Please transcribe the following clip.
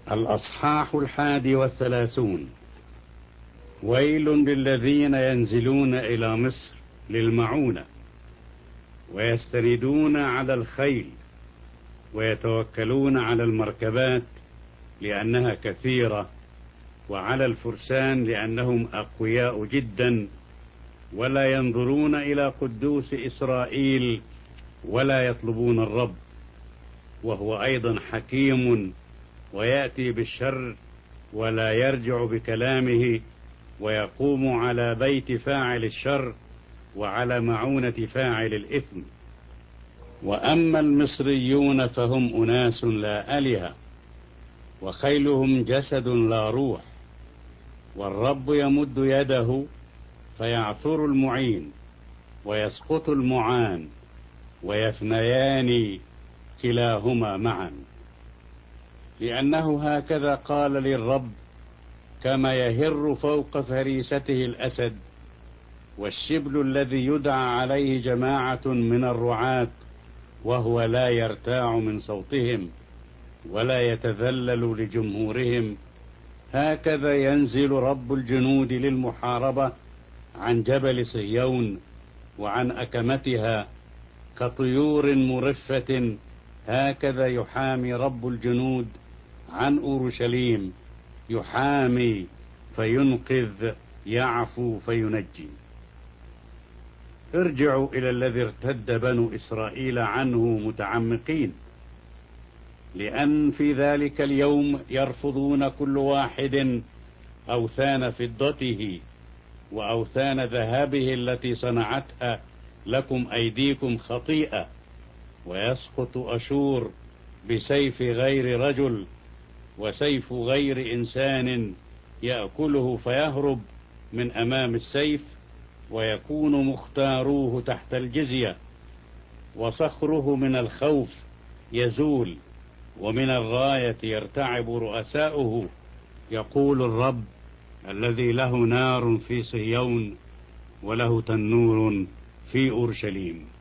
الأصحاح 31. ويل للذين ينزلون إلى مصر للمعونة ويستندون على الخيل ويتوكلون على المركبات لأنها كثيرة وعلى الفرسان لأنهم أقوياء جدا، ولا ينظرون إلى قدوس إسرائيل ولا يطلبون الرب، وهو أيضا حكيم ويأتي بالشر ولا يرجع بكلامه، ويقوم على بيت فاعل الشر وعلى معونة فاعل الإثم. وأما المصريون فهم أناس لا آلهة، وخيلهم جسد لا روح، والرب يمد يده فيعثر المعين ويسقط المعان ويفنيان كلاهما معا، لأنه هكذا قال للرب: كما يهر فوق فريسته الأسد، والشبل الذي يدعى عليه جماعة من الرعاة وهو لا يرتاع من صوتهم ولا يتذلل لجمهورهم، هكذا ينزل رب الجنود للمحاربة عن جبل صهيون وعن أكمتها كطيور مرفة، هكذا يحامي رب الجنود عن أورشليم، يحامي فينقذ، يعفو فينجي. ارجعوا إلى الذي ارتد بنو إسرائيل عنه متعمقين، لأن في ذلك اليوم يرفضون كل واحد أوثان فضته وأوثان ذهبه التي صنعتها لكم أيديكم خطيئة، ويسقط أشور بسيف غير رجل وسيف غير إنسان يأكله فيهرب من أمام السيف، ويكون مختاروه تحت الجزية، وصخره من الخوف يزول، ومن الغاية يرتعب رؤساؤه، يقول الرب الذي له نار في صهيون وله تنور في أورشليم.